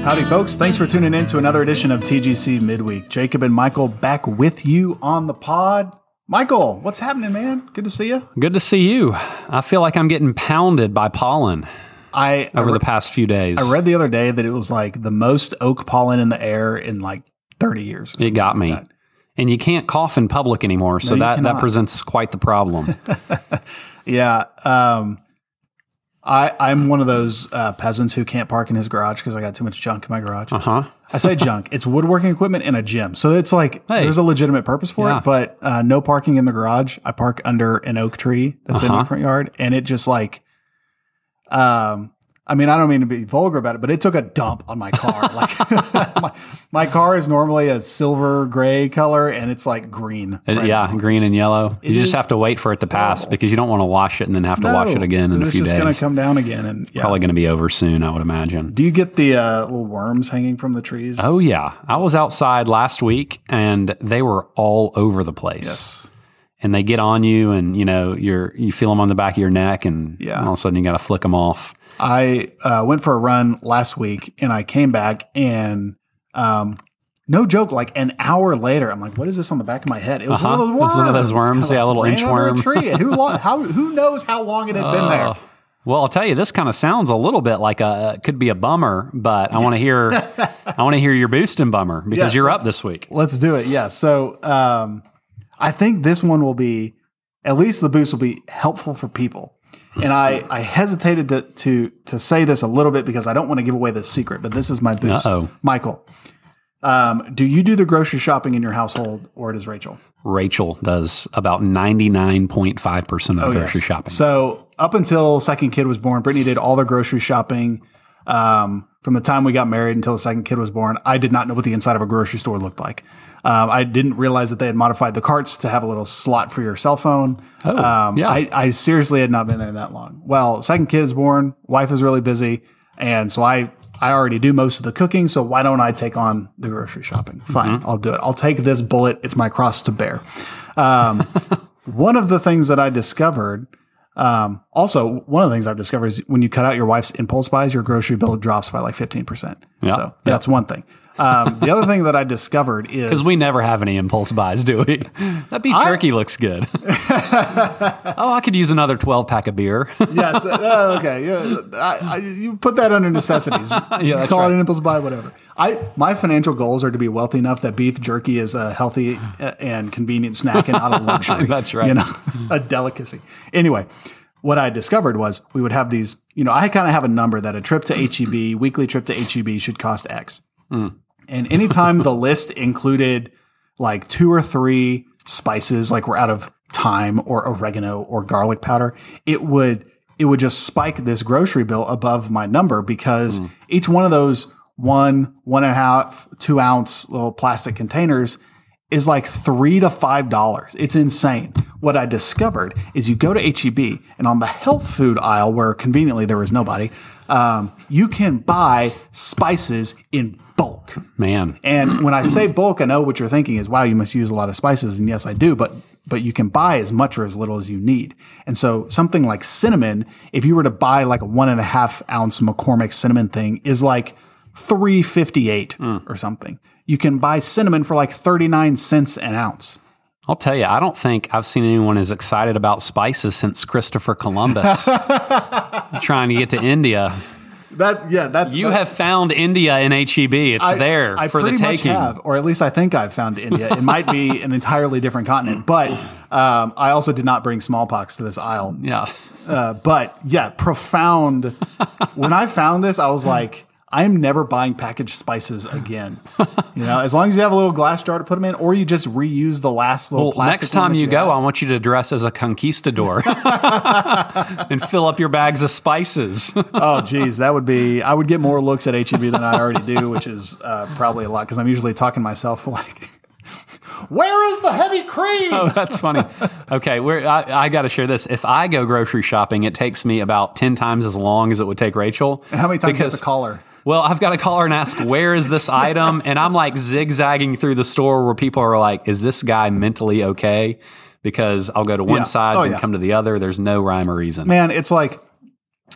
Howdy, folks. Thanks for tuning in to another edition of TGC Midweek. Jacob and Michael back with you on the pod. Michael, what's happening, man? Good to see you. Good to see you. I feel like I'm getting pounded by pollen over the past few days. I read the other day that it was like the most oak pollen in the air in like 30 years. It got me. Like and you can't cough in public anymore, so that presents quite the problem. Yeah. I'm one of those peasants who can't park in his garage because I got too much junk in my garage. I say junk. It's woodworking equipment and a gym. So it's like there's a legitimate purpose for it, but no parking in the garage. I park under an oak tree that's in my front yard, and it just like, I mean, I don't mean to be vulgar about it, but it took a dump on my car. Like my car is normally a silver gray color, and it's like green. Green and yellow. You just have to wait for it to pass because you don't want to wash it and then have to wash it again in a few days. It's just going to come down again. And probably going to be over soon, I would imagine. Do you get the little worms hanging from the trees? Oh, yeah. I was outside last week, and they were all over the place. Yes. And they get on you, and you feel them on the back of your neck, and all of a sudden you got to flick them off. I went for a run last week, and I came back, and no joke, like an hour later, I'm like, "What is this on the back of my head?" It was one of those worms. It was one of those worms, a little inchworm. Who knows how long it had been there? Well, I'll tell you, this kind of sounds a little bit like could be a bummer, but I want to hear your boosting bummer because you're up this week. Let's do it. Yeah. So I think this one will be, at least the boost will be helpful for people. And I hesitated to say this a little bit because I don't want to give away the secret, but this is my boost. Michael, do you do the grocery shopping in your household, or does Rachel? Rachel does about 99.5% of the grocery shopping. So up until second kid was born, Brittany did all the grocery shopping. From the time we got married until the second kid was born, I did not know what the inside of a grocery store looked like. I didn't realize that they had modified the carts to have a little slot for your cell phone. I seriously had not been there that long. Well, second kid is born, wife is really busy, and so I already do most of the cooking, so why don't I take on the grocery shopping? Fine, I'll do it. I'll take this bullet. It's my cross to bear. One of the things that I discovered, one of the things I've discovered is when you cut out your wife's impulse buys, your grocery bill drops by like 15%. So that's one thing. The other thing that I discovered is... Because we never have any impulse buys, do we? That beef jerky looks good. I could use another 12-pack of beer. Yes. Okay. You put that under necessities. Call it an impulse buy, whatever. My financial goals are to be wealthy enough that beef jerky is a healthy and convenient snack and not a luxury. That's right. A delicacy. Anyway, what I discovered was we would have these, I kind of have a number that a trip to H-E-B, weekly trip to H-E-B should cost X. And anytime the list included like 2 or 3 spices, like we're out of thyme or oregano or garlic powder, it would just spike this grocery bill above my number because each one of those 1.5, 2 ounce little plastic containers is like $3 to $5. It's insane. What I discovered is you go to H-E-B, and on the health food aisle, where conveniently there was nobody, you can buy spices in bulk. Man. And when I say bulk, I know what you're thinking is, wow, you must use a lot of spices. And yes, I do. But you can buy as much or as little as you need. And so something like cinnamon, if you were to buy like a 1.5 ounce McCormick cinnamon thing, is like $3.58 or something. You can buy cinnamon for like 39 cents an ounce. I'll tell you, I don't think I've seen anyone as excited about spices since Christopher Columbus trying to get to India. You have found India in H-E-B. It's there for the taking. I pretty much have, or at least I think I've found India. It might be an entirely different continent, but I also did not bring smallpox to this aisle. Profound. When I found this, I was like, I'm never buying packaged spices again. As long as you have a little glass jar to put them in, or you just reuse the last little plastic. Next time you go, I want you to dress as a conquistador and fill up your bags of spices. Oh, geez, I would get more looks at H-E-B than I already do, which is probably a lot because I'm usually talking to myself like, where is the heavy cream? Oh, that's funny. Okay, I got to share this. If I go grocery shopping, it takes me about 10 times as long as it would take Rachel. And how many times do you have to call her? Well, I've got to call her and ask, where is this item? And I'm like zigzagging through the store where people are like, is this guy mentally okay? Because I'll go to one side and come to the other. There's no rhyme or reason. Man, it's like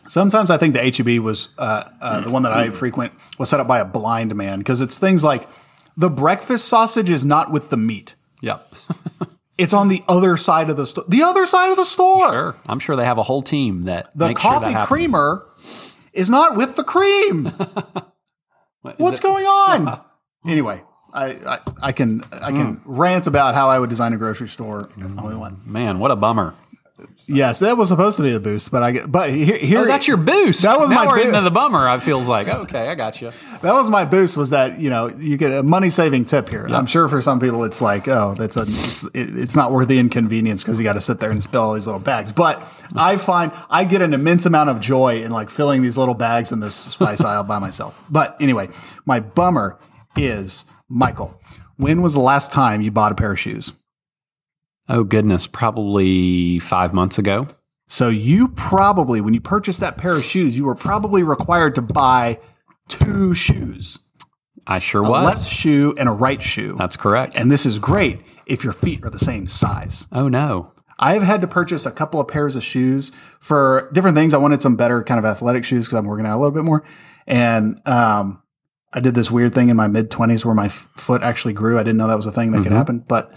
Sometimes I think the HEB was the one that I frequent was set up by a blind man because it's things like the breakfast sausage is not with the meat. Yep. It's on the other side of the store. The other side of the store. Sure. I'm sure they have a whole team that the makes sure that coffee happens. creamer is not with the cream. What's going on? Anyway, I can rant about how I would design a grocery store. Only one. Man, what a bummer. Yes, that was supposed to be a boost, but here that's your boost. That was now my we're boost. into the bummer. I feels like okay, I got you. That was my boost. Was that you get a money saving tip here? Yep. I'm sure for some people it's like it's not worth the inconvenience because you got to sit there and spill all these little bags. But I find I get an immense amount of joy in like filling these little bags in this spice aisle by myself. But anyway, my bummer is Michael. When was the last time you bought a pair of shoes? Oh, goodness, probably 5 months ago. So you probably, when you purchased that pair of shoes, you were probably required to buy 2 shoes. I sure was. A left shoe and a right shoe. That's correct. And this is great if your feet are the same size. Oh, no. I have had to purchase a couple of pairs of shoes for different things. I wanted some better kind of athletic shoes because I'm working out a little bit more. And I did this weird thing in my mid-20s where my foot actually grew. I didn't know that was a thing that could happen. But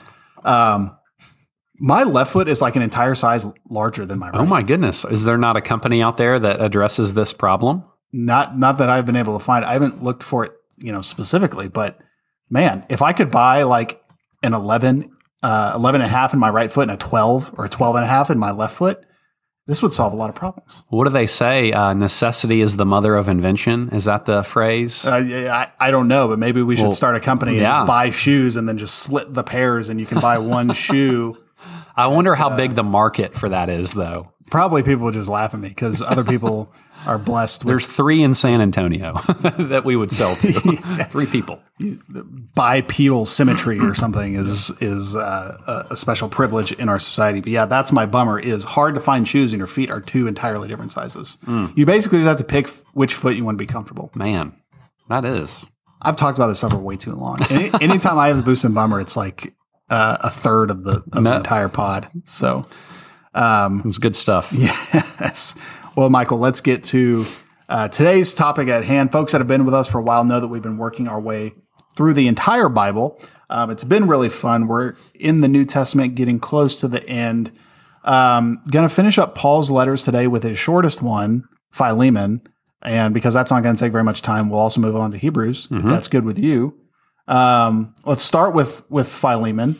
my left foot is like an entire size larger than my right. Oh my goodness. Is there not a company out there that addresses this problem? Not that I've been able to find. I haven't looked for it, specifically, but man, if I could buy like an 11 and a half in my right foot and a 12 or a 12 and a half in my left foot, this would solve a lot of problems. What do they say? Necessity is the mother of invention. Is that the phrase? I don't know, but maybe we should start a company and just buy shoes and then just split the pairs and you can buy one shoe. I wonder how big the market for that is, though. Probably people would just laugh at me because other people are blessed. There's 3 in San Antonio that we would sell to. 3 people. Bipedal symmetry or something is a special privilege in our society. But yeah, that's my bummer. Is hard to find shoes and your feet are 2 entirely different sizes. You basically just have to pick which foot you want to be comfortable. Man, that is. I've talked about this stuff for way too long. Anytime I have the boost and bummer, it's like a third of the entire pod. So it's good stuff. Yes. Well, Michael, let's get to today's topic at hand. Folks that have been with us for a while know that we've been working our way through the entire Bible. It's been really fun. We're in the New Testament, getting close to the end. Going to finish up Paul's letters today with his shortest one, Philemon. And because that's not going to take very much time, we'll also move on to Hebrews, if that's good with you. Let's start with Philemon.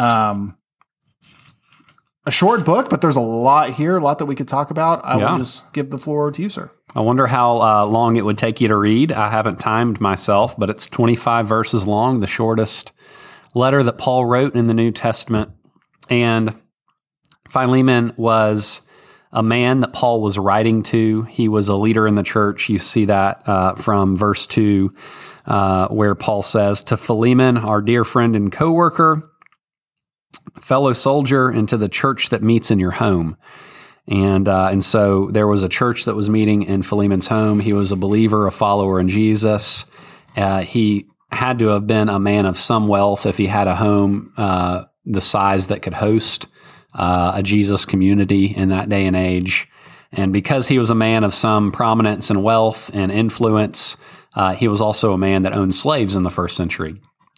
A short book, but there's a lot here, a lot that we could talk about. I will just give the floor to you, sir. I wonder how long it would take you to read. I haven't timed myself, but it's 25 verses long, the shortest letter that Paul wrote in the New Testament. And Philemon was a man that Paul was writing to. He was a leader in the church. You see that from verse 2, where Paul says, "To Philemon, our dear friend and co-worker, fellow soldier, and to the church that meets in your home." And so there was a church that was meeting in Philemon's home. He was a believer, a follower in Jesus. He had to have been a man of some wealth if he had a home the size that could host a Jesus community in that day and age. And because he was a man of some prominence and wealth and influence, he was also a man that owned slaves in the first century.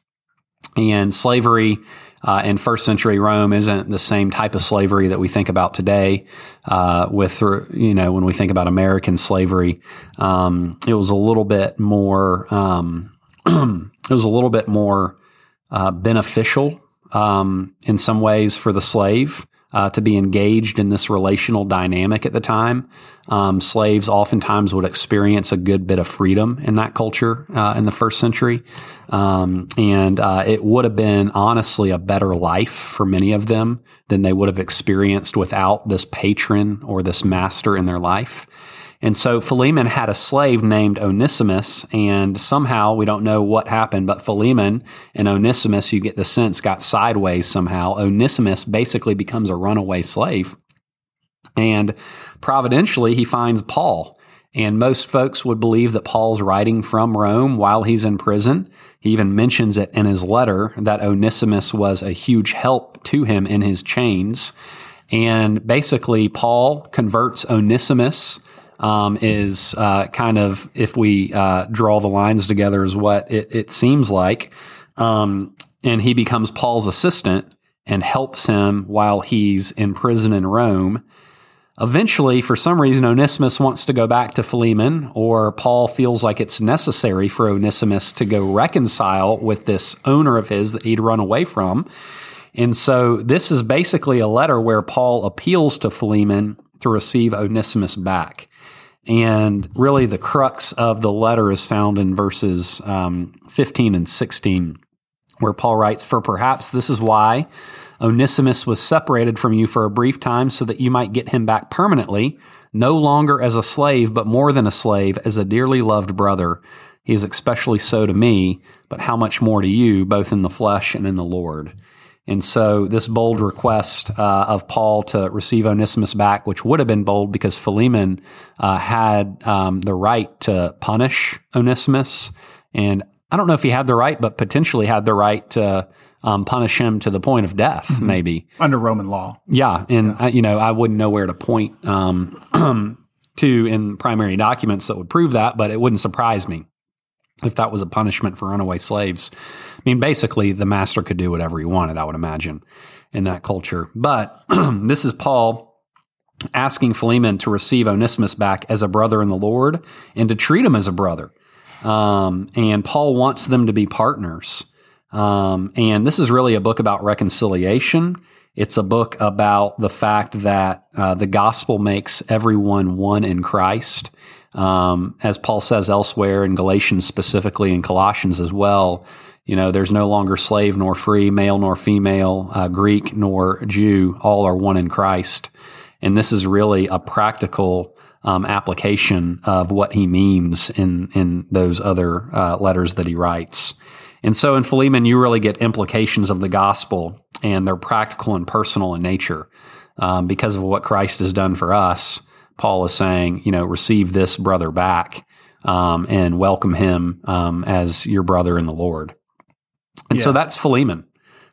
And slavery in first century Rome isn't the same type of slavery that we think about today. When we think about American slavery, it was a little bit more. It was a little bit more beneficial in some ways for the slave to be engaged in this relational dynamic at the time. Slaves oftentimes would experience a good bit of freedom in that culture in the first century. And it would have been honestly a better life for many of them than they would have experienced without this patron or this master in their life. And so Philemon had a slave named Onesimus, and somehow, we don't know what happened, but Philemon and Onesimus, you get the sense, got sideways somehow. Onesimus basically becomes a runaway slave. And providentially, he finds Paul. And most folks would believe that Paul's writing from Rome while he's in prison. He even mentions it in his letter that Onesimus was a huge help to him in his chains. And basically, Paul converts Onesimus is kind of, if we draw the lines together, is what it seems like. And he becomes Paul's assistant and helps him while he's in prison in Rome. Eventually, for some reason, Onesimus wants to go back to Philemon, or Paul feels like it's necessary for Onesimus to go reconcile with this owner of his that he'd run away from. And so this is basically a letter where Paul appeals to Philemon to receive Onesimus back. And really the crux of the letter is found in verses 15 and 16, where Paul writes, "For perhaps this is why Onesimus was separated from you for a brief time, so that you might get him back permanently, no longer as a slave, but more than a slave, as a dearly loved brother. He is especially so to me, but how much more to you, both in the flesh and in the Lord." And so this bold request of Paul to receive Onesimus back, which would have been bold because Philemon had the right to punish Onesimus. And I don't know if he had the right, but potentially had the right to punish him to the point of death, maybe. Under Roman law. Yeah. And, I wouldn't know where to point to in primary documents that would prove that, but it wouldn't surprise me if that was a punishment for runaway slaves. I mean, basically, the master could do whatever he wanted, I would imagine, in that culture. But this is Paul asking Philemon to receive Onesimus back as a brother in the Lord and to treat him as a brother. And Paul wants them to be partners. And this is really a book about reconciliation. It's a book about the fact that the gospel makes everyone one in Christ. As Paul says elsewhere in Galatians specifically, and Colossians as well, there's no longer slave nor free, male nor female, Greek nor Jew, all are one in Christ. And this is really a practical application of what he means in those other letters that he writes. And so in Philemon, you really get implications of the gospel, and they're practical and personal in nature. Because of what Christ has done for us, Paul is saying, receive this brother back and welcome him as your brother in the Lord. And so that's Philemon.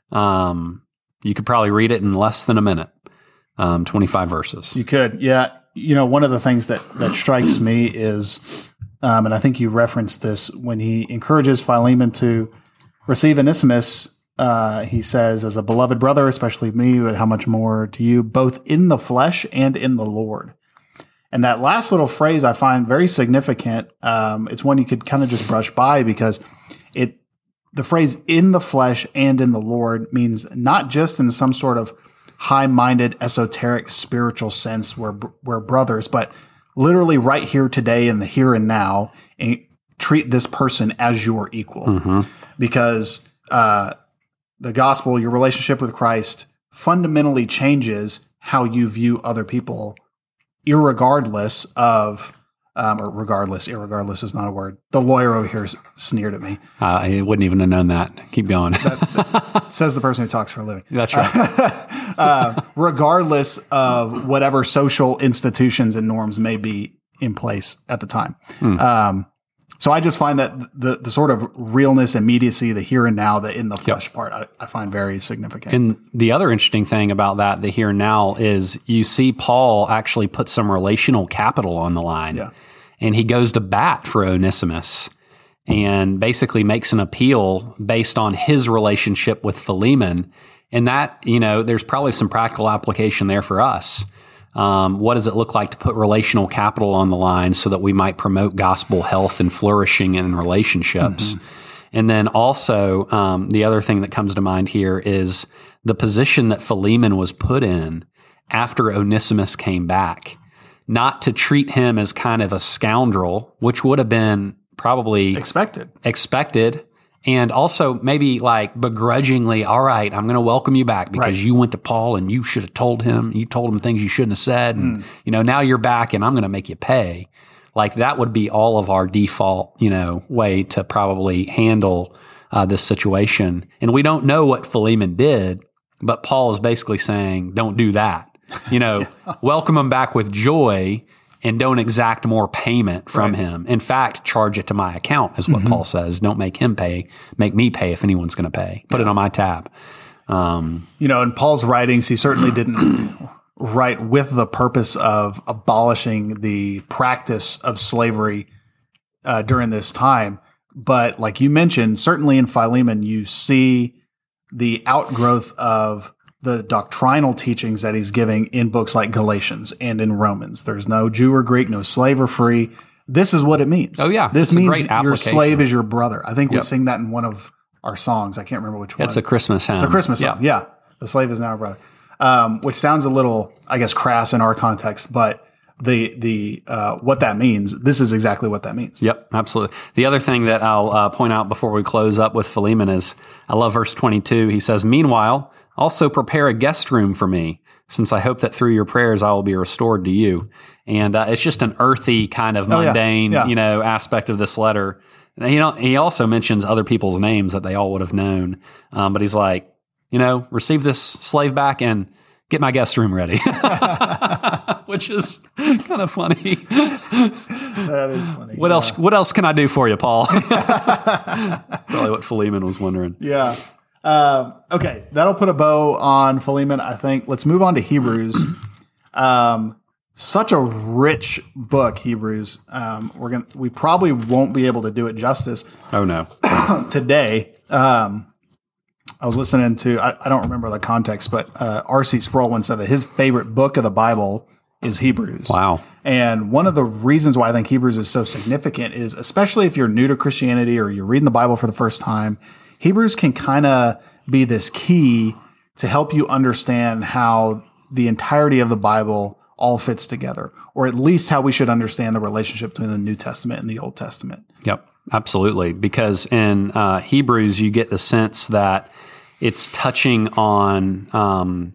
You could probably read it in less than a minute, 25 verses. You could, yeah. One of the things that strikes me is, and I think you referenced this, when he encourages Philemon to receive Onesimus, he says, as a beloved brother, especially me, but how much more to you, both in the flesh and in the Lord. And that last little phrase I find very significant. It's one you could kind of just brush by, because the phrase "in the flesh and in the Lord" means not just in some sort of high-minded, esoteric, spiritual sense we're brothers, but literally right here today in the here and now, and treat this person as your equal. Mm-hmm. Because the gospel, your relationship with Christ, fundamentally changes how you view other people, irregardless of, irregardless is not a word. The lawyer over here sneered at me. I wouldn't even have known that. Keep going. That says the person who talks for a living. That's right. Regardless of whatever social institutions and norms may be in place at the time. So I just find that the sort of realness, immediacy, the here and now, the in the flesh part, I find very significant. And the other interesting thing about that, the here and now, is you see Paul actually put some relational capital on the line. Yeah. And he goes to bat for Onesimus and basically makes an appeal based on his relationship with Philemon. And that, there's probably some practical application there for us. What does it look like to put relational capital on the line so that we might promote gospel health and flourishing in relationships? Mm-hmm. And then also, the other thing that comes to mind here is the position that Philemon was put in after Onesimus came back, not to treat him as kind of a scoundrel, which would have been probably expected. And also maybe like begrudgingly, all right, I'm going to welcome you back because you went to Paul and you should have told him things you shouldn't have said. And, now you're back and I'm going to make you pay. Like that would be all of our default, way to probably handle this situation. And we don't know what Philemon did, but Paul is basically saying, don't do that. Welcome him back with joy and don't exact more payment from him. In fact, charge it to my account is what Paul says. Don't make him pay. Make me pay if anyone's going to pay. Put it on my tab. In Paul's writings, he certainly didn't write with the purpose of abolishing the practice of slavery during this time. But like you mentioned, certainly in Philemon, you see the outgrowth of the doctrinal teachings that he's giving in books like Galatians and in Romans. There's no Jew or Greek, no slave or free. This is what it means. Oh, yeah. This means your slave is your brother. I think we sing that in one of our songs. I can't remember which one. It's a Christmas hymn. It's a Christmas song. Yeah. The slave is now a brother. Which sounds a little, I guess, crass in our context, but the what that means, this is exactly what that means. Yep, absolutely. The other thing that I'll point out before we close up with Philemon is, I love verse 22. He says, "Meanwhile, also prepare a guest room for me, since I hope that through your prayers I will be restored to you." And it's just an earthy kind of mundane, aspect of this letter. And he also mentions other people's names that they all would have known, but he's like, receive this slave back and get my guest room ready, which is kind of funny. That is funny. What else can I do for you, Paul? Probably what Philemon was wondering. Yeah. Okay, that'll put a bow on Philemon, I think. Let's move on to Hebrews. Such a rich book, Hebrews. We probably won't be able to do it justice. Oh no. Today. I was listening to, I don't remember the context, but R.C. Sproul once said that his favorite book of the Bible is Hebrews. Wow. And one of the reasons why I think Hebrews is so significant is, especially if you're new to Christianity or you're reading the Bible for the first time, Hebrews can kind of be this key to help you understand how the entirety of the Bible all fits together, or at least how we should understand the relationship between the New Testament and the Old Testament. Yep, absolutely. Because in Hebrews, you get the sense that it's touching on the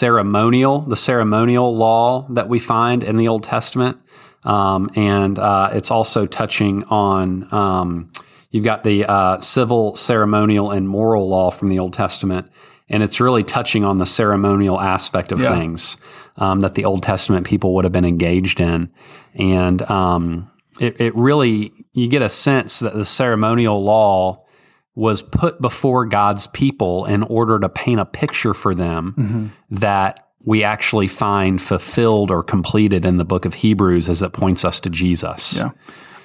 ceremonial law that we find in the Old Testament. And it's also touching on, you've got the civil, ceremonial, and moral law from the Old Testament. And it's really touching on the ceremonial aspect of things that the Old Testament people would have been engaged in. And it really, you get a sense that the ceremonial law was put before God's people in order to paint a picture for them that we actually find fulfilled or completed in the book of Hebrews as it points us to Jesus. Yeah.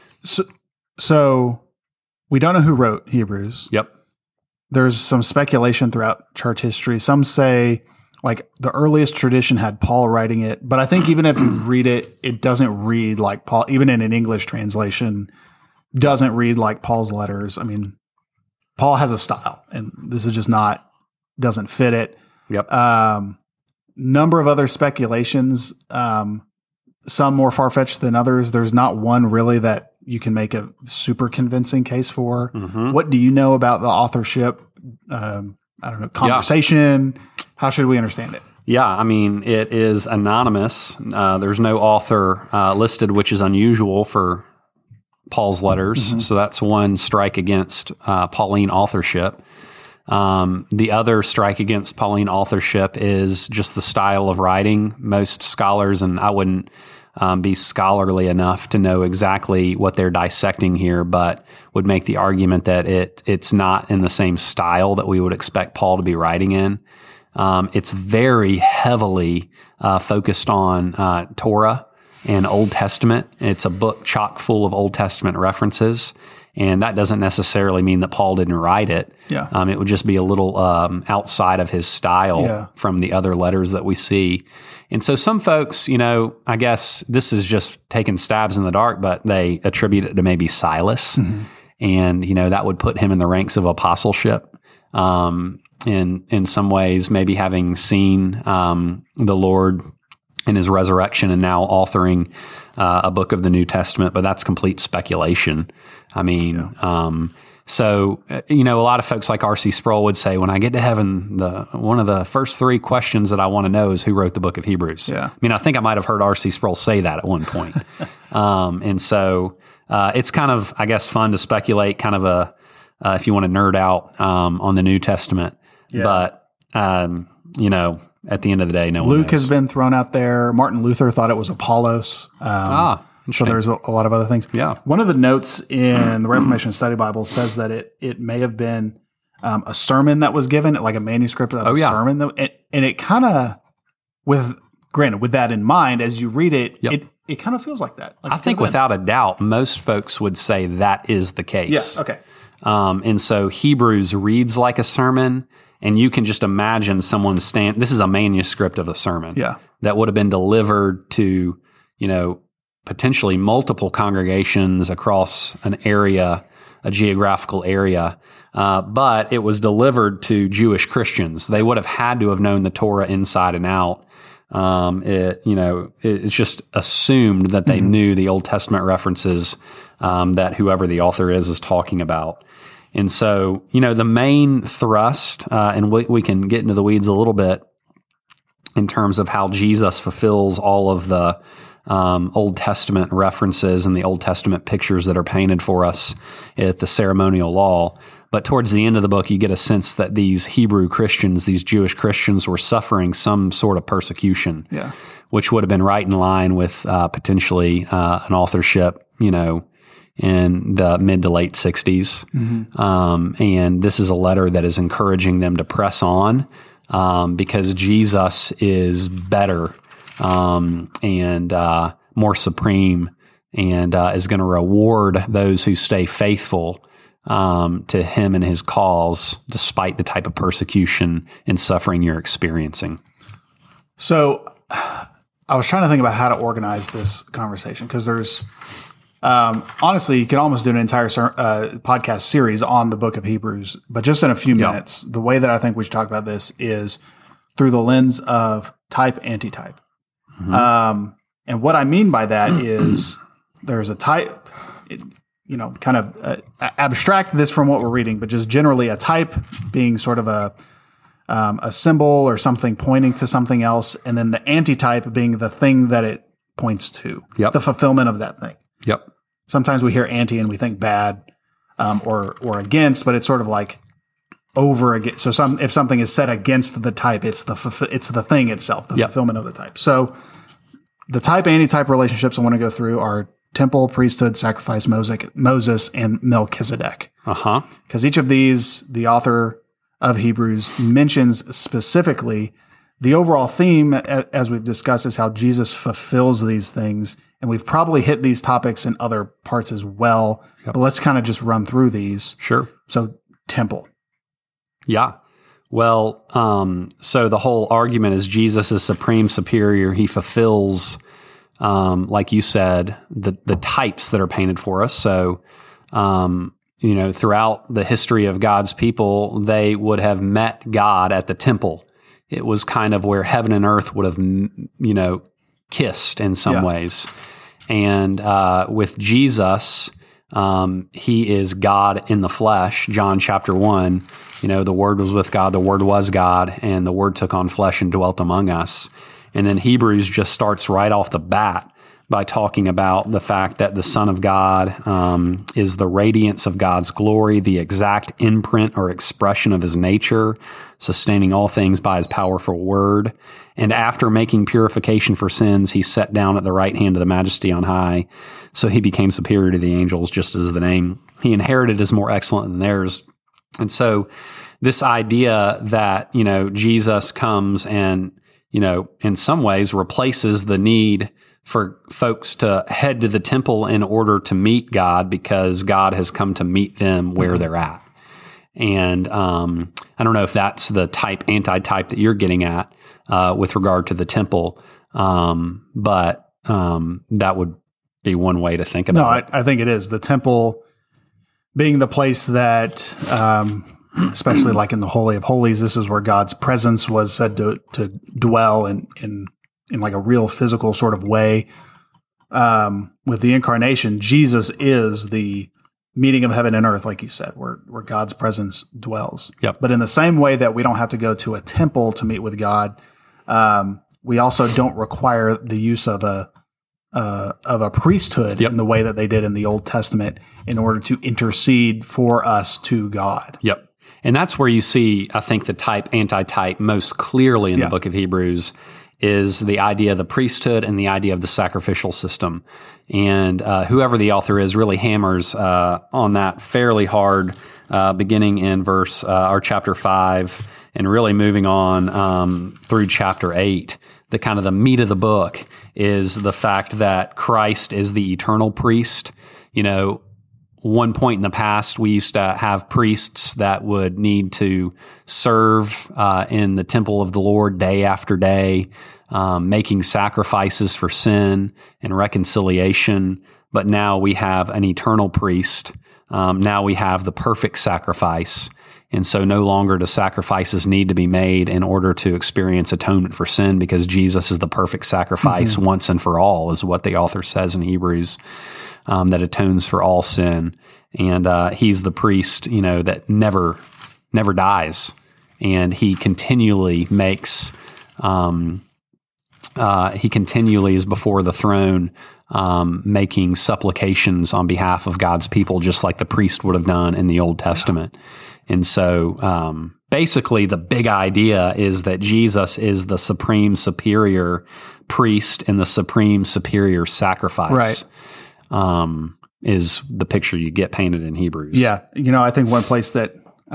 So we don't know who wrote Hebrews. Yep. There's some speculation throughout church history. Some say like the earliest tradition had Paul writing it, but I think even if you read it, it doesn't read like Paul, even in an English translation, doesn't read like Paul's letters. I mean, Paul has a style, and this is just doesn't fit it. Yep. Number of other speculations, some more far-fetched than others. There's not one really that you can make a super convincing case for. What do you know about the authorship? I don't know, conversation? Yeah. How should we understand it? Yeah, I mean, it is anonymous. There's no author listed, which is unusual for Paul's letters. So that's one strike against Pauline authorship. The other strike against Pauline authorship is just the style of writing. Most scholars, and I wouldn't be scholarly enough to know exactly what they're dissecting here, but would make the argument that it's not in the same style that we would expect Paul to be writing in. It's very heavily focused on Torah and Old Testament. It's a book chock full of Old Testament references, and that doesn't necessarily mean that Paul didn't write it. Yeah. It would just be a little outside of his style from the other letters that we see. And so some folks, I guess this is just taking stabs in the dark, but they attribute it to maybe Silas. And, that would put him in the ranks of apostleship. In some ways, maybe having seen the Lord in his resurrection and now authoring a book of the New Testament, but that's complete speculation. I mean, so, a lot of folks like R.C. Sproul would say, when I get to heaven, one of the first three questions that I want to know is who wrote the book of Hebrews. Yeah. I mean, I think I might have heard R.C. Sproul say that at one point. And so it's kind of, I guess, fun to speculate, kind of if you want to nerd out on the New Testament. Yeah. But, at the end of the day, no one knows. Luke has been thrown out there. Martin Luther thought it was Apollos. So there's a lot of other things. Yeah. One of the notes in the Reformation Study Bible says that it may have been a sermon that was given, like a manuscript of a sermon. And it kind of, with granted, with that in mind, as you read it, it kind of feels like that. Like I think without a doubt, most folks would say that is the case. Yes, okay. And so Hebrews reads like a sermon, and you can just imagine someone this is a manuscript of a sermon that would have been delivered to, potentially multiple congregations across an area, a geographical area. But it was delivered to Jewish Christians. They would have had to have known the Torah inside and out. It's just assumed that they knew the Old Testament references that whoever the author is talking about. And so, the main thrust, and we can get into the weeds a little bit in terms of how Jesus fulfills all of the Old Testament references and the Old Testament pictures that are painted for us at the ceremonial law. But towards the end of the book, you get a sense that these Hebrew Christians, these Jewish Christians, were suffering some sort of persecution, which would have been right in line with potentially an authorship, in the mid to late 60s. And this is a letter that is encouraging them to press on because Jesus is better and more supreme and is going to reward those who stay faithful to him and his cause, despite the type of persecution and suffering you're experiencing. So I was trying to think about how to organize this conversation because there's, honestly, you could almost do an entire podcast series on the book of Hebrews, but just in a few minutes, the way that I think we should talk about this is through the lens of type, antitype. And what I mean by that is there's a type, kind of abstract this from what we're reading, but just generally a type being sort of a symbol or something pointing to something else, and then the antitype being the thing that it points to, the fulfillment of that thing. Sometimes we hear anti and we think bad or against, but it's sort of like over against. So if something is said against the type, it's the thing itself, the fulfillment of the type. So the type antitype relationships I want to go through are temple, priesthood, sacrifice, Moses, and Melchizedek. Because each of these, the author of Hebrews mentions specifically. The overall theme, as we've discussed, is how Jesus fulfills these things. And we've probably hit these topics in other parts as well. But let's kind of just run through these. Sure. So, temple. Yeah. Well, so the whole argument is Jesus is supreme, superior. He fulfills, like you said, the types that are painted for us. So, throughout the history of God's people, they would have met God at the temple. It was kind of where heaven and earth would have, kissed in some ways. And with Jesus, he is God in the flesh. John chapter 1, the Word was with God, the Word was God, and the Word took on flesh and dwelt among us. And then Hebrews just starts right off the bat by talking about the fact that the Son of God is the radiance of God's glory, the exact imprint or expression of his nature, sustaining all things by his powerful word. And after making purification for sins, he sat down at the right hand of the Majesty on high. So he became superior to the angels, just as the name he inherited is more excellent than theirs. And so this idea that, Jesus comes and, in some ways replaces the need for folks to head to the temple in order to meet God because God has come to meet them where they're at. And I don't know if that's the type, anti-type that you're getting at with regard to the temple, but that would be one way to think about it. No, I think it is. The temple being the place that, especially like in the Holy of Holies, this is where God's presence was said to dwell in like a real physical sort of way. With the incarnation, Jesus is the meeting of heaven and earth, like you said, where God's presence dwells. But in the same way that we don't have to go to a temple to meet with God, we also don't require the use of a priesthood in the way that they did in the Old Testament in order to intercede for us to God. And that's where you see, I think, the type, anti-type most clearly in the book of Hebrews is the idea of the priesthood and the idea of the sacrificial system. And whoever the author is really hammers on that fairly hard, beginning in chapter 5 and really moving on through chapter 8, the kind of the meat of the book is the fact that Christ is the eternal priest. One point in the past, we used to have priests that would need to serve in the temple of the Lord day after day, making sacrifices for sin and reconciliation. But now we have an eternal priest. Now we have the perfect sacrifice. And so no longer do sacrifices need to be made in order to experience atonement for sin, because Jesus is the perfect sacrifice once and for all, is what the author says in Hebrews, that atones for all sin. And he's the priest, that never dies. And he continually makes, he continually is before the throne, making supplications on behalf of God's people, just like the priest would have done in the Old Testament. And so basically the big idea is that Jesus is the supreme superior priest and the supreme superior sacrifice. Right. Is the picture you get painted in Hebrews. Yeah. I think one place that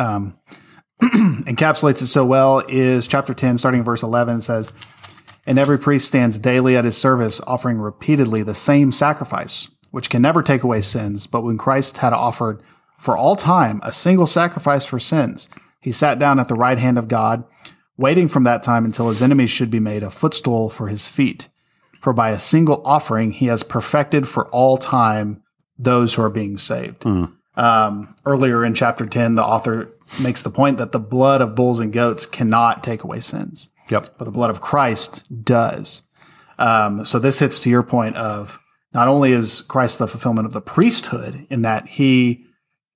encapsulates it so well is chapter 10, starting in verse 11, says, "And every priest stands daily at his service, offering repeatedly the same sacrifice, which can never take away sins. But when Christ had offered for all time a single sacrifice for sins, he sat down at the right hand of God, waiting from that time until his enemies should be made a footstool for his feet. For by a single offering he has perfected for all time those who are being saved." Earlier in chapter 10, the author makes the point that the blood of bulls and goats cannot take away sins. Yep. But the blood of Christ does. So this hits to your point of not only is Christ the fulfillment of the priesthood in that he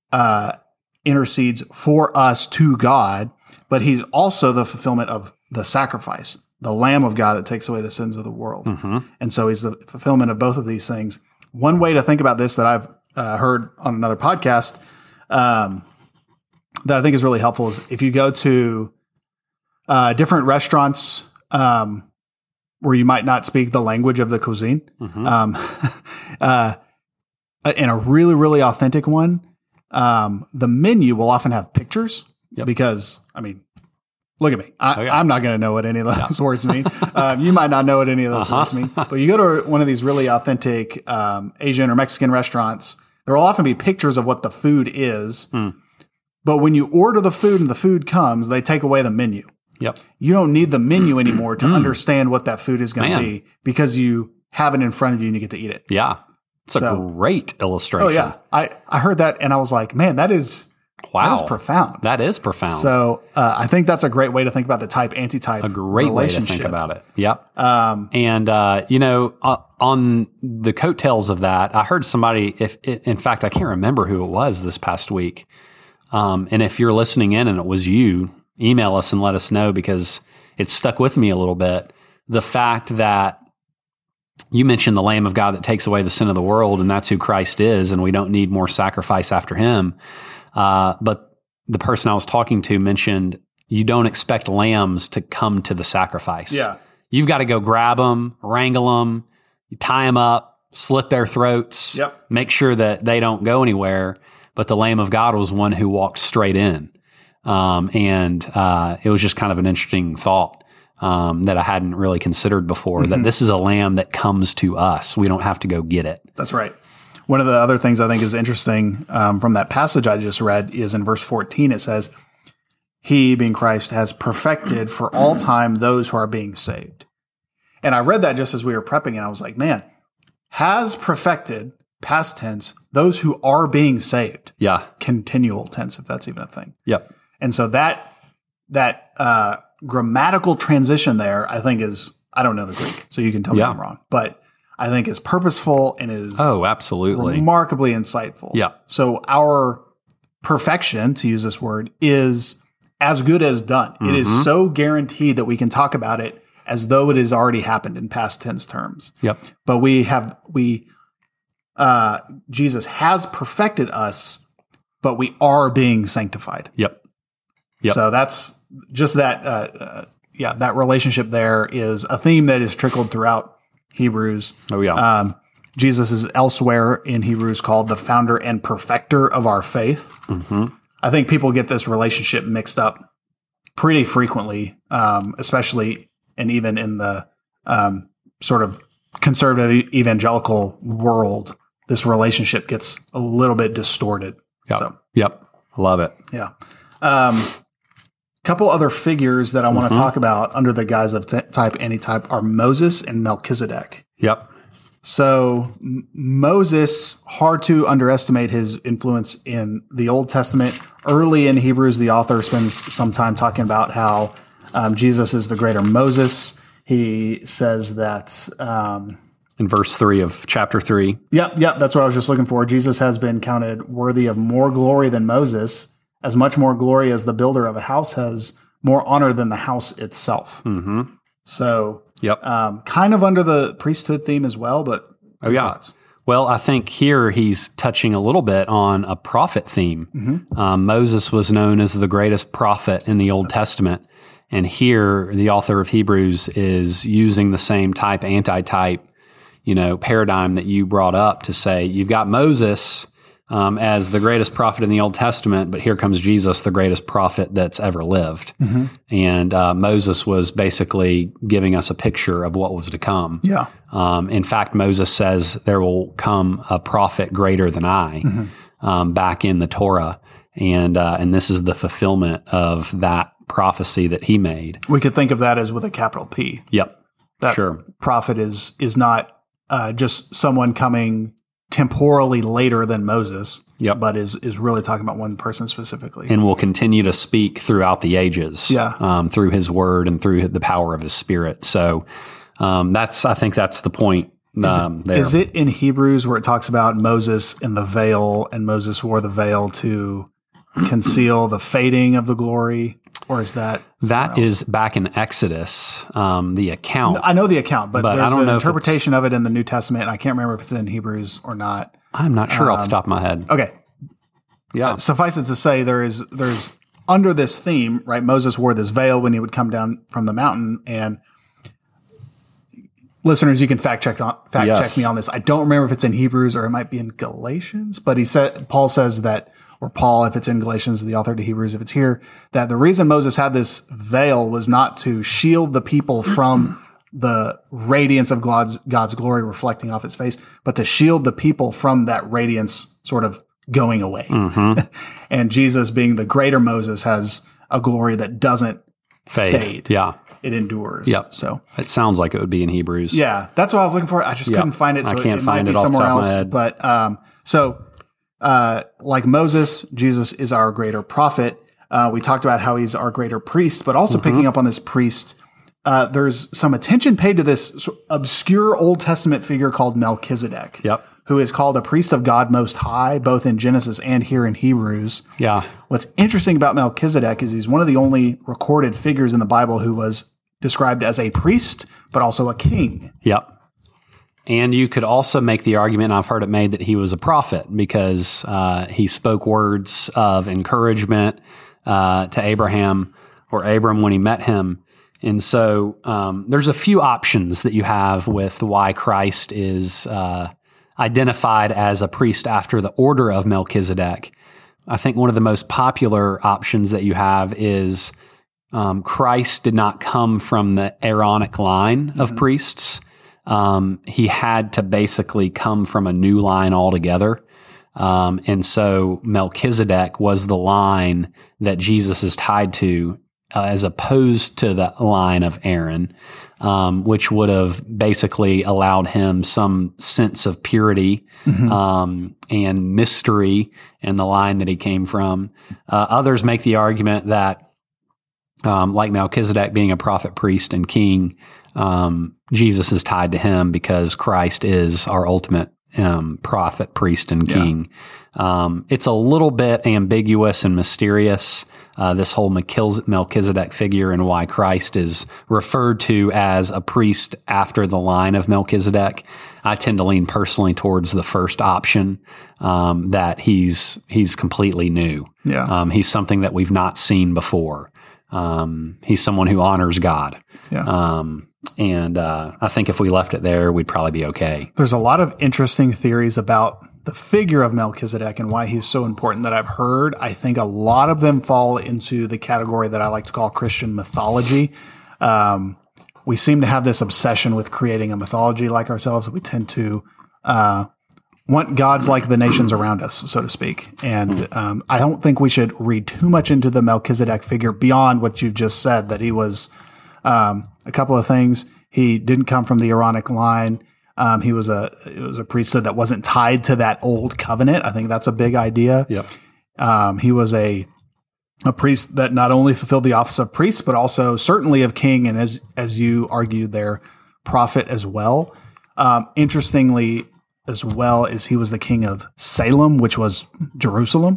intercedes for us to God, but he's also the fulfillment of the sacrifice, the Lamb of God that takes away the sins of the world. And so he's the fulfillment of both of these things. One way to think about this that I've heard on another podcast that I think is really helpful is if you go to different restaurants where you might not speak the language of the cuisine, in a really, really authentic one, the menu will often have pictures because, look at me. I'm not going to know what any of those words mean. You might not know what any of those words mean. But you go to one of these really authentic Asian or Mexican restaurants, there will often be pictures of what the food is. But when you order the food and the food comes, they take away the menu. Yep. You don't need the menu anymore to understand what that food is going to be because you have it in front of you and you get to eat it. Yeah. It's a great illustration. Oh, yeah. I heard that and I was like, man, that is profound. That is profound. So I think that's a great way to think about the type antitype. A great way to think about it. Yep. And on the coattails of that, I heard somebody. In fact, I can't remember who it was this past week. And if you're listening in and it was you, email us and let us know because it stuck with me a little bit. The fact that you mentioned the Lamb of God that takes away the sin of the world, and that's who Christ is, and we don't need more sacrifice after him. But the person I was talking to mentioned you don't expect lambs to come to the sacrifice. Yeah. You've got to go grab them, wrangle them, you tie them up, slit their throats, make sure that they don't go anywhere. But the Lamb of God was one who walked straight in. And it was just kind of an interesting thought that I hadn't really considered before, that this is a lamb that comes to us. We don't have to go get it. That's right. One of the other things I think is interesting from that passage I just read is in verse 14, it says, "He, being Christ, has perfected for all time those who are being saved." And I read that just as we were prepping, and I was like, man, has perfected, past tense, those who are being saved. Yeah. Continual tense, if that's even a thing. Yep. And so that grammatical transition there, I think is, I don't know the Greek, so you can tell me I'm wrong, but I think is purposeful and is absolutely remarkably insightful. Yeah. So our perfection, to use this word, is as good as done. It is so guaranteed that we can talk about it as though it has already happened in past tense terms. Yep. But Jesus has perfected us, but we are being sanctified. Yep. So that's just that. That relationship there is a theme that is trickled throughout Hebrews. Oh yeah. Jesus is elsewhere in Hebrews called the founder and perfecter of our faith. I think people get this relationship mixed up pretty frequently, especially and even in the sort of conservative evangelical world, this relationship gets a little bit distorted. Yep. Love it. Yeah. Couple other figures that I want to talk about under the guise of type antitype are Moses and Melchizedek. Yep. So Moses, hard to underestimate his influence in the Old Testament. Early in Hebrews, the author spends some time talking about how Jesus is the greater Moses. He says that in verse 3 of chapter 3. Yep, that's what I was just looking for. Jesus has been counted worthy of more glory than Moses, as much more glory as the builder of a house has more honor than the house itself. Mm-hmm. So, kind of under the priesthood theme as well, but thoughts? Well, I think here he's touching a little bit on a prophet theme. Mm-hmm. Moses was known as the greatest prophet in the Old Testament, and here the author of Hebrews is using the same type, anti-type, paradigm that you brought up to say you've got Moses as the greatest prophet in the Old Testament, but here comes Jesus, the greatest prophet that's ever lived. Mm-hmm. And Moses was basically giving us a picture of what was to come. Yeah. In fact, Moses says there will come a prophet greater than I back in the Torah. And this is the fulfillment of that prophecy that he made. We could think of that as with a capital P. Yep. That prophet is not just someone coming temporally later than Moses, but is really talking about one person specifically. And will continue to speak throughout the ages through his word and through the power of his spirit. So I think that's the point there. Is it in Hebrews where it talks about Moses in the veil and Moses wore the veil to conceal the fading of the glory? Or is that is back in Exodus, the account. I know the account, but there's I don't know interpretation of it in the New Testament, and I can't remember if it's in Hebrews or not. I'm not sure off the top of my head. Okay. Yeah. Suffice it to say, there's under this theme, right? Moses wore this veil when he would come down from the mountain, and listeners, you can fact check me on this. I don't remember if it's in Hebrews or it might be in Galatians, but Paul says that. Or Paul, if it's in Galatians, the author to Hebrews, if it's here, that the reason Moses had this veil was not to shield the people from the radiance of God's glory reflecting off his face, but to shield the people from that radiance sort of going away. Mm-hmm. And Jesus, being the greater Moses, has a glory that doesn't fade. Yeah. It endures. Yep. So it sounds like it would be in Hebrews. Yeah. That's what I was looking for. I just couldn't find it. So I can't find it off somewhere the top else. of my head. But like Moses, Jesus is our greater prophet. We talked about how he's our greater priest, but also picking up on this priest, there's some attention paid to this obscure Old Testament figure called Melchizedek, who is called a priest of God Most High, both in Genesis and here in Hebrews. Yeah. What's interesting about Melchizedek is he's one of the only recorded figures in the Bible who was described as a priest, but also a king. Yep. And you could also make the argument, I've heard it made, that he was a prophet because he spoke words of encouragement to Abraham or Abram when he met him. And so there's a few options that you have with why Christ is identified as a priest after the order of Melchizedek. I think one of the most popular options that you have is Christ did not come from the Aaronic line of priests. He had to basically come from a new line altogether. And so Melchizedek was the line that Jesus is tied to, as opposed to the line of Aaron, which would have basically allowed him some sense of purity, and mystery in the line that he came from. Others make the argument that, like Melchizedek being a prophet, priest, and king, Jesus is tied to him because Christ is our ultimate prophet, priest, and king. It's a little bit ambiguous and mysterious, this whole Melchizedek figure, and why Christ is referred to as a priest after the line of Melchizedek. I tend to lean personally towards the first option, that he's completely new. Yeah. He's something that we've not seen before. He's someone who honors God. Yeah. And I think if we left it there, we'd probably be okay. There's a lot of interesting theories about the figure of Melchizedek and why he's so important that I've heard. I think a lot of them fall into the category that I like to call Christian mythology. One we seem to have this obsession with creating a mythology like ourselves. We tend to want gods like the nations around us, so to speak. And I don't think we should read too much into the Melchizedek figure beyond what you just said, that he was a couple of things. He didn't come from the Aaronic line. It was a priesthood that wasn't tied to that old covenant. I think that's a big idea. Yep. He was a priest that not only fulfilled the office of priest, but also certainly of king, and as you argued there, prophet as well. Interestingly, as well as he was the king of Salem, which was Jerusalem.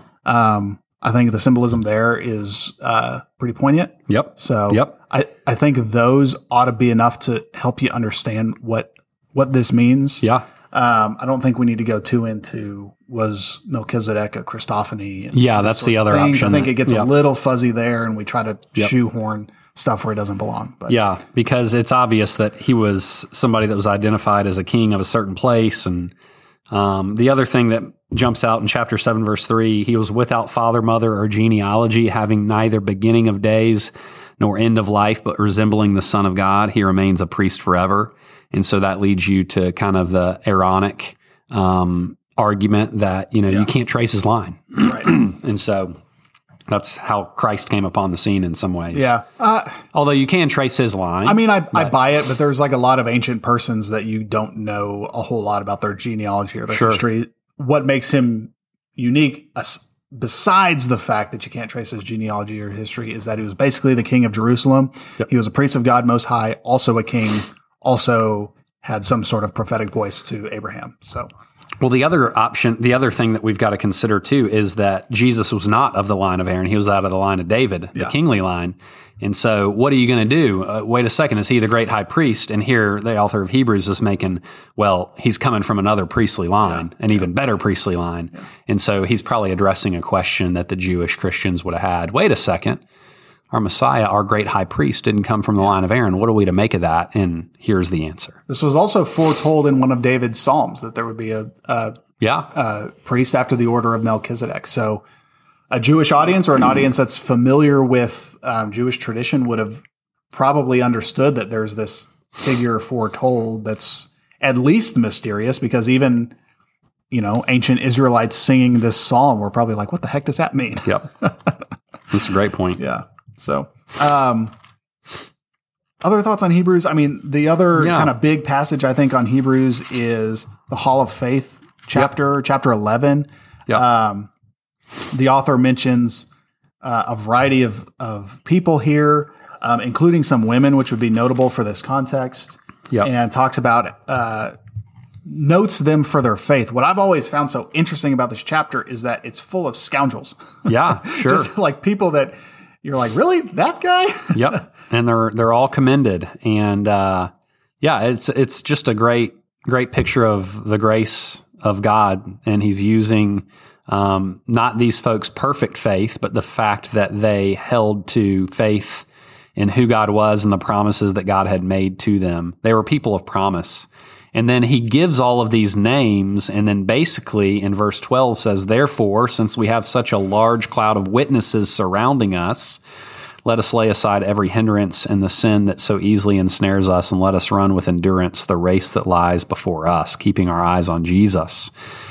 I think the symbolism there is pretty poignant. Yep. So yep. I think those ought to be enough to help you understand what this means. Yeah. I don't think we need to go too into, was Melchizedek a Christophany? Yeah, that's the other option. I think it gets a little fuzzy there, and we try to shoehorn stuff where it doesn't belong. But yeah, because it's obvious that he was somebody that was identified as a king of a certain place. And the other thing that jumps out in chapter 7, verse 3, he was without father, mother, or genealogy, having neither beginning of days nor end of life, but resembling the Son of God. He remains a priest forever. And so that leads you to kind of the Aaronic argument that, you can't trace his line. Right. And so that's how Christ came upon the scene in some ways. Yeah. Although you can trace his line. I mean, I buy it, but there's like a lot of ancient persons that you don't know a whole lot about their genealogy or their history. What makes him unique, besides the fact that you can't trace his genealogy or history, is that he was basically the king of Jerusalem. Yep. He was a priest of God Most High, also a king, also had some sort of prophetic voice to Abraham. So, well, the other thing that we've got to consider too is that Jesus was not of the line of Aaron. He was out of the line of David, the kingly line. And so what are you going to do? Wait a second. Is he the great high priest? And here the author of Hebrews is making, well, he's coming from another priestly line, an even better priestly line. Yeah. And so he's probably addressing a question that the Jewish Christians would have had. Wait a second. Our Messiah, our great high priest, didn't come from the line of Aaron. What are we to make of that? And here's the answer. This was also foretold in one of David's Psalms, that there would be a priest after the order of Melchizedek. So a Jewish audience, or an audience that's familiar with Jewish tradition, would have probably understood that there's this figure foretold that's at least mysterious, because even, ancient Israelites singing this psalm were probably like, what the heck does that mean? Yep. That's a great point. Yeah. So, other thoughts on Hebrews? I mean, the other kind of big passage I think on Hebrews is the Hall of Faith chapter 11. Yep. The author mentions a variety of people here, including some women, which would be notable for this context. Yep. And talks about notes them for their faith. What I've always found so interesting about this chapter is that it's full of scoundrels. Yeah, sure. Just like people that you're like, really? That guy? Yep. And they're all commended. And it's just a great picture of the grace of God. And he's using not these folks' perfect faith, but the fact that they held to faith in who God was and the promises that God had made to them. They were people of promise. And then he gives all of these names, and then basically in verse 12 says, therefore, since we have such a large cloud of witnesses surrounding us, let us lay aside every hindrance and the sin that so easily ensnares us, and let us run with endurance the race that lies before us, keeping our eyes on Jesus.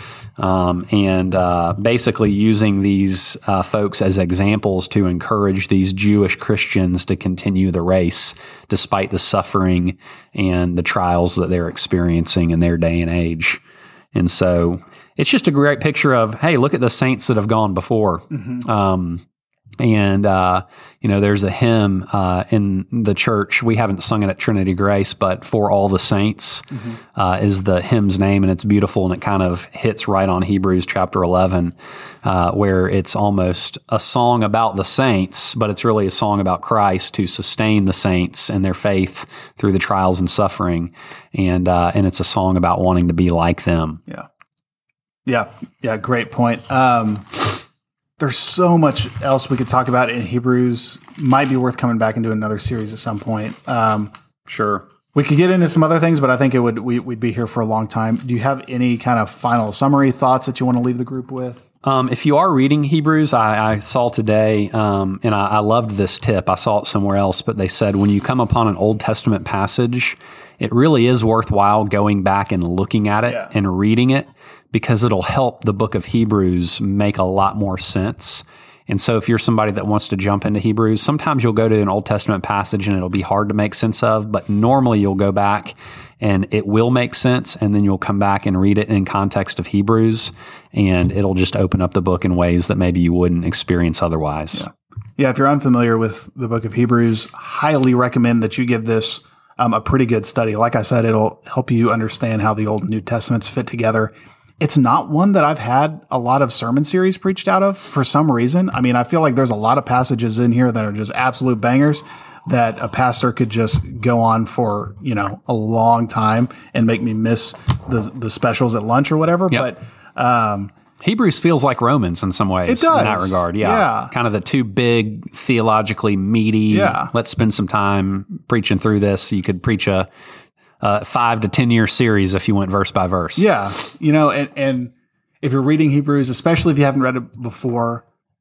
Basically using these folks as examples to encourage these Jewish Christians to continue the race despite the suffering and the trials that they're experiencing in their day and age. And so it's just a great picture of, hey, look at the saints that have gone before. Mm-hmm. There's a hymn in the church. We haven't sung it at Trinity Grace, but For All the Saints is the hymn's name, and it's beautiful, and it kind of hits right on Hebrews chapter 11, where it's almost a song about the saints, but it's really a song about Christ who sustained the saints and their faith through the trials and suffering, and it's a song about wanting to be like them. Yeah, great point. There's so much else we could talk about in Hebrews. Might be worth coming back and doing another series at some point. Sure. We could get into some other things, but I think we'd be here for a long time. Do you have any kind of final summary thoughts that you want to leave the group with? If you are reading Hebrews, I saw today, and I loved this tip. I saw it somewhere else, but they said when you come upon an Old Testament passage, it really is worthwhile going back and looking at it and reading it, because it'll help the book of Hebrews make a lot more sense. And so if you're somebody that wants to jump into Hebrews, sometimes you'll go to an Old Testament passage and it'll be hard to make sense of, but normally you'll go back and it will make sense, and then you'll come back and read it in context of Hebrews, and it'll just open up the book in ways that maybe you wouldn't experience otherwise. Yeah, if you're unfamiliar with the book of Hebrews, highly recommend that you give this a pretty good study. Like I said, it'll help you understand how the Old and New Testaments fit together. It's not one that I've had a lot of sermon series preached out of for some reason. I mean, I feel like there's a lot of passages in here that are just absolute bangers that a pastor could just go on for, a long time and make me miss the specials at lunch or whatever. Yep. But Hebrews feels like Romans in some ways. It does. In that regard. Yeah. Kind of the two big, theologically meaty, let's spend some time preaching through this. You could preach a 5 to 10 year series if you went verse by verse. Yeah. And if you're reading Hebrews, especially if you haven't read it before,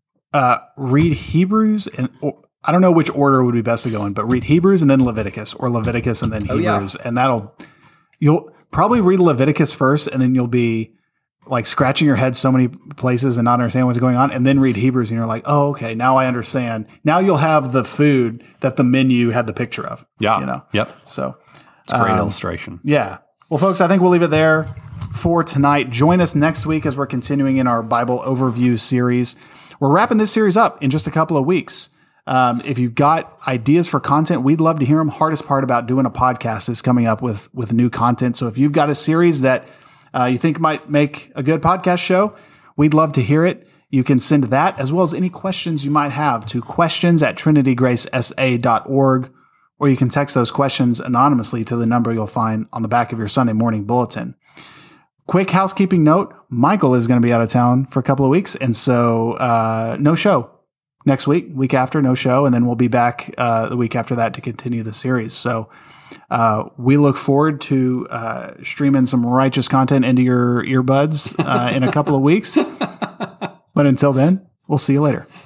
read Hebrews, and I don't know which order would be best to go in, but read Hebrews and then Leviticus, or Leviticus and then Hebrews. And you'll probably read Leviticus first, and then you'll be like scratching your head so many places and not understand what's going on, and then read Hebrews and you're like, oh, okay, now I understand. Now you'll have the food that the menu had the picture of. Yeah. Yep. So it's a great illustration. Yeah. Well, folks, I think we'll leave it there for tonight. Join us next week as we're continuing in our Bible overview series. We're wrapping this series up in just a couple of weeks. If you've got ideas for content, we'd love to hear them. Hardest part about doing a podcast is coming up with new content. So if you've got a series that you think might make a good podcast show, we'd love to hear it. You can send that as well as any questions you might have to questions@trinitygracesa.org, or you can text those questions anonymously to the number you'll find on the back of your Sunday morning bulletin. Quick housekeeping note, Michael is going to be out of town for a couple of weeks, and so no show next week after, no show, and then we'll be back the week after that to continue the series. So we look forward to streaming some righteous content into your earbuds in a couple of weeks. But until then, we'll see you later.